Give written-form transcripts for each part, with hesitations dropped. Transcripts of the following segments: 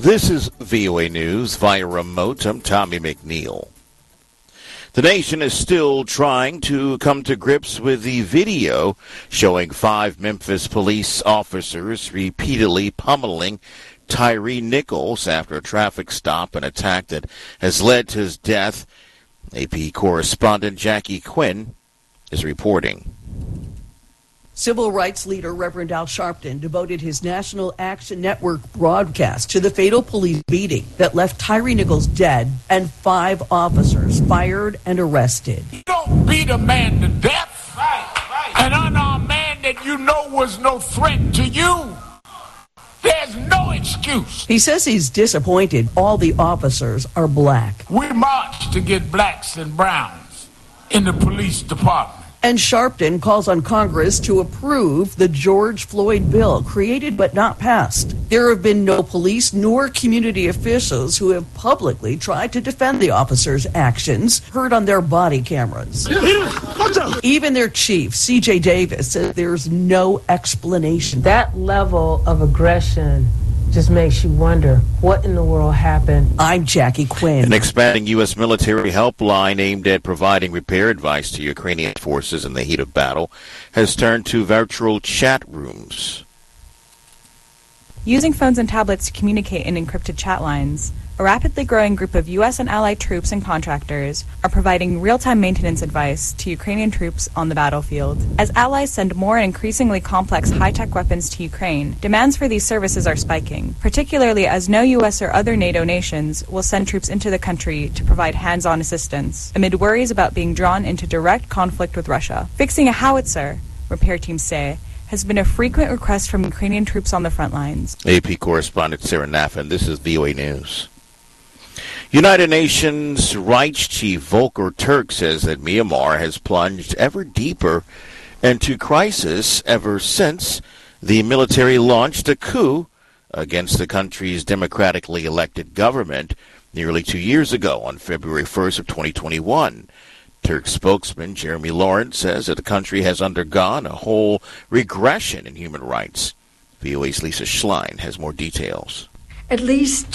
This is VOA News via remote. I'm Tommy McNeil. The nation is still trying to come to grips with the video showing 5 Memphis police officers repeatedly pummeling Tyree Nichols after a traffic stop, an attack that has led to his death. AP correspondent Jackie Quinn is reporting. Civil rights leader Reverend Al Sharpton devoted his National Action Network broadcast to the fatal police beating that left Tyree Nichols dead and 5 officers fired and arrested. You don't beat a man to death, an unarmed man that you know was no threat to you. There's no excuse. He says he's disappointed all the officers are black. We march to get blacks and browns in the police department. And Sharpton calls on Congress to approve the George Floyd bill, created but not passed. There have been no police nor community officials who have publicly tried to defend the officers' actions, heard on their body cameras. Even their chief, C.J. Davis, says there's no explanation. That level of aggression just makes you wonder what in the world happened. I'm Jackie Quinn. An expanding U.S. military helpline aimed at providing repair advice to Ukrainian forces in the heat of battle has turned to virtual chat rooms. Using phones and tablets to communicate in encrypted chat lines, a rapidly growing group of U.S. and allied troops and contractors are providing real-time maintenance advice to Ukrainian troops on the battlefield. As allies send more and increasingly complex high-tech weapons to Ukraine, demands for these services are spiking, particularly as no U.S. or other NATO nations will send troops into the country to provide hands-on assistance, amid worries about being drawn into direct conflict with Russia. Fixing a howitzer, repair teams say, has been a frequent request from Ukrainian troops on the front lines. AP correspondent Sarah Naffin, this is VOA News. United Nations Rights Chief Volker Turk says that Myanmar has plunged ever deeper into crisis ever since the military launched a coup against the country's democratically elected government nearly 2 years ago on February 1st of 2021. Turk's spokesman Jeremy Lawrence says that the country has undergone a whole regression in human rights. VOA's Lisa Schlein has more details. At least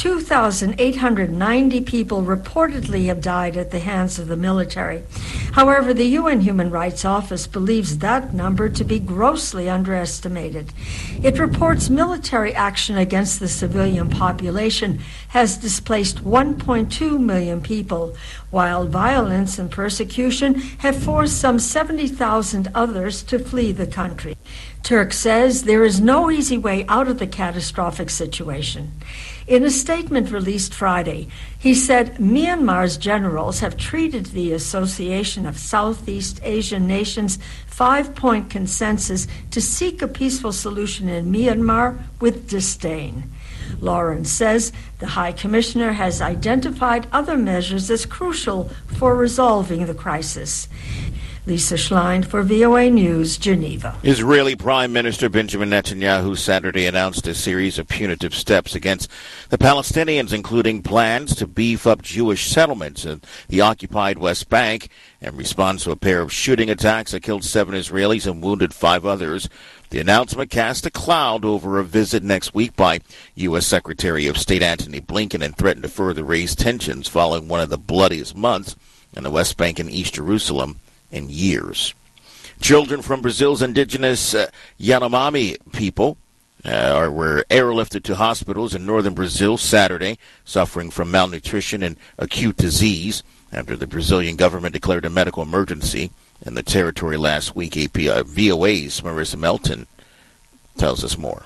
2,890 people reportedly have died at the hands of the military. However, the UN Human Rights Office believes that number to be grossly underestimated. It reports military action against the civilian population has displaced 1.2 million people, while violence and persecution have forced some 70,000 others to flee the country. Turk says there is no easy way out of the catastrophic situation. In a statement released Friday, he said Myanmar's generals have treated the Association of Southeast Asian Nations 5-point consensus to seek a peaceful solution in Myanmar with disdain. Lawrence says the High Commissioner has identified other measures as crucial for resolving the crisis. Lisa Schlein for VOA News, Geneva. Israeli Prime Minister Benjamin Netanyahu Saturday announced a series of punitive steps against the Palestinians, including plans to beef up Jewish settlements in the occupied West Bank in response to a pair of shooting attacks that killed 7 Israelis and wounded 5 others. The announcement cast a cloud over a visit next week by U.S. Secretary of State Antony Blinken and threatened to further raise tensions following one of the bloodiest months in the West Bank and East Jerusalem in years. Children from Brazil's indigenous Yanomami people were airlifted to hospitals in northern Brazil Saturday, suffering from malnutrition and acute disease after the Brazilian government declared a medical emergency in the territory last week. VOA's Marissa Melton tells us more.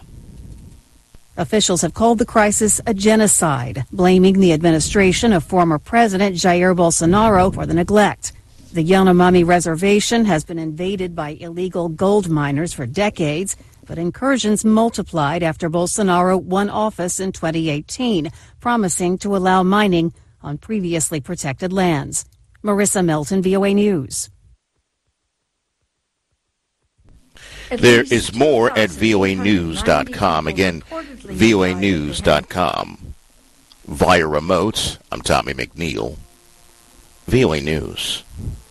Officials have called the crisis a genocide, blaming the administration of former President Jair Bolsonaro for the neglect. The Yanomami Reservation has been invaded by illegal gold miners for decades, but incursions multiplied after Bolsonaro won office in 2018, promising to allow mining on previously protected lands. Marissa Melton, VOA News. There is more at voanews.com. Again, voanews.com. Via remote, I'm Tommy McNeil. VOA News.